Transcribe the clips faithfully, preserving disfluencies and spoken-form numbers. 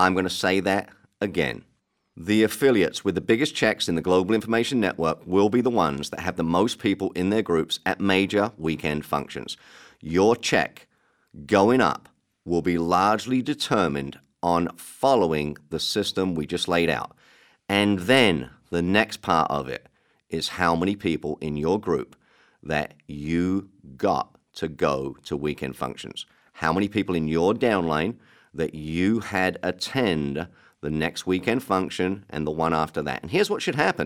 I'm going to say that again. The affiliates with the biggest checks in the Global Information Network will be the ones that have the most people in their groups at major weekend functions. Your check going up will be largely determined on following the system we just laid out. And then the next part of it is how many people in your group that you got to go to weekend functions. How many people in your downline that you had attend the next weekend function and the one after that. And here's what should happen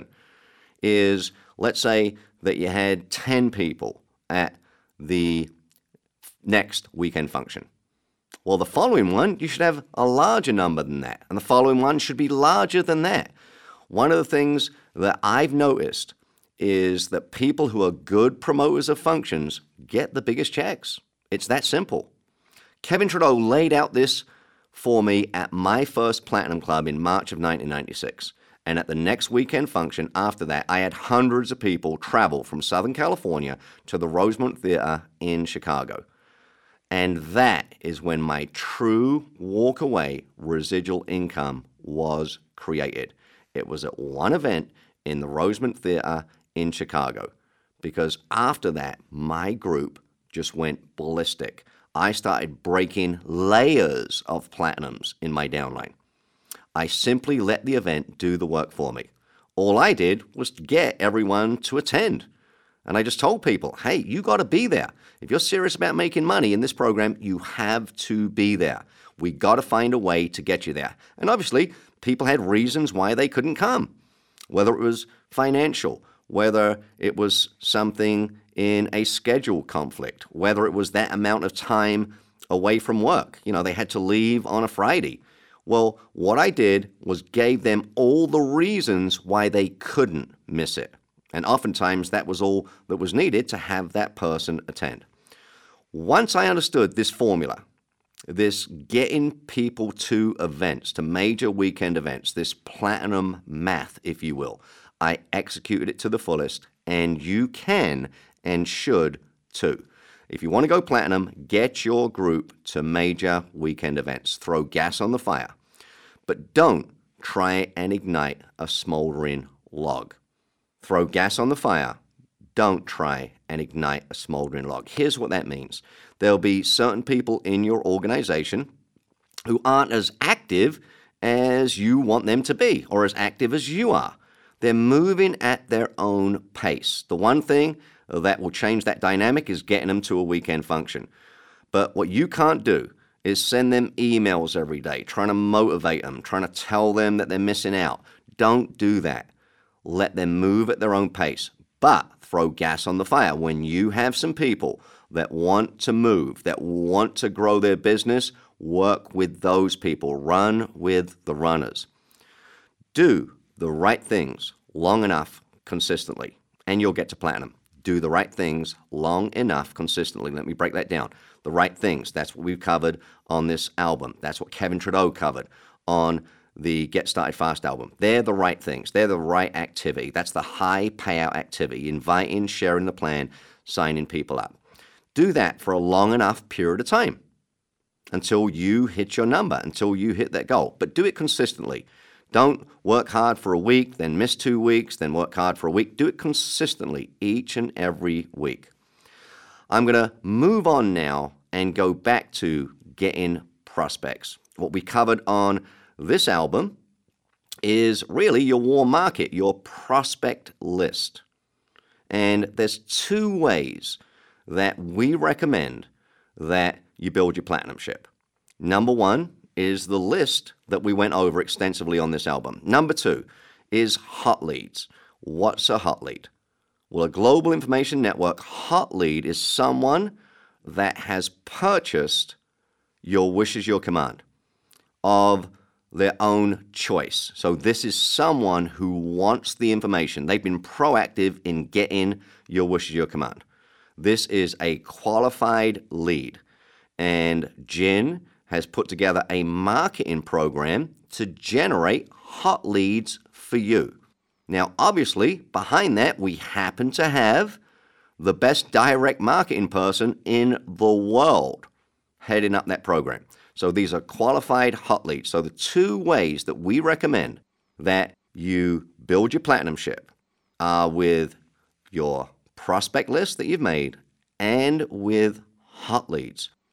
is, let's say that you had ten people at the next weekend function. Well, the following one, you should have a larger number than that. And the following one should be larger than that. One of the things that I've noticed is that people who are good promoters of functions get the biggest checks. It's that simple. Kevin Trudeau laid out this for me at my first Platinum Club in March of nineteen ninety-six. And at the next weekend function after that, I had hundreds of people travel from Southern California to the Rosemont Theater in Chicago. And that is when my true walk-away residual income was created. It was at one event in the Rosemont Theater in Chicago. Because after that, my group just went ballistic. I started breaking layers of platinums in my downline. I simply let the event do the work for me. All I did was get everyone to attend. And I just told people, hey, you got to be there. If you're serious about making money in this program, you have to be there. We got to find a way to get you there. And obviously, people had reasons why they couldn't come, whether it was financial, whether it was something in a schedule conflict, whether it was that amount of time away from work. You know, they had to leave on a Friday. Well, what I did was gave them all the reasons why they couldn't miss it. And oftentimes that was all that was needed to have that person attend. Once I understood this formula, this getting people to events, to major weekend events, this platinum math, if you will, I executed it to the fullest, and you can and should too. If you want to go platinum, get your group to major weekend events. Throw gas on the fire. But don't try and ignite a smoldering log. Throw gas on the fire. Don't try and ignite a smoldering log. Here's what that means. There'll be certain people in your organization who aren't as active as you want them to be, or as active as you are. They're moving at their own pace. The one thing that will change that dynamic is getting them to a weekend function. But what you can't do is send them emails every day, trying to motivate them, trying to tell them that they're missing out. Don't do that. Let them move at their own pace. But throw gas on the fire. When you have some people that want to move, that want to grow their business, work with those people. Run with the runners. Do the right things long enough consistently, and you'll get to platinum. Do the right things long enough consistently. Let me break that down. The right things, that's what we've covered on this album. That's what Kevin Trudeau covered on the Get Started Fast album. They're the right things. They're the right activity. That's the high payout activity. Inviting, sharing the plan, signing people up. Do that for a long enough period of time until you hit your number, until you hit that goal. But do it consistently. Don't work hard for a week, then miss two weeks, then work hard for a week. Do it consistently each and every week. I'm going to move on now and go back to getting prospects. What we covered on this album is really your warm market, your prospect list. And there's two ways that we recommend that you build your platinum ship. Number one is the list that we went over extensively on this album. Number two is hot leads. What's a hot lead? Well, a global information network hot lead is someone that has purchased your wishes, your command of their own choice. So this is someone who wants the information. They've been proactive in getting your wishes, your command. This is a qualified lead. And Jen has put together a marketing program to generate hot leads for you. Now, obviously, behind that, we happen to have the best direct marketing person in the world heading up that program. So these are qualified hot leads. So the two ways that we recommend that you build your platinum ship are with your prospect list that you've made and with hot leads.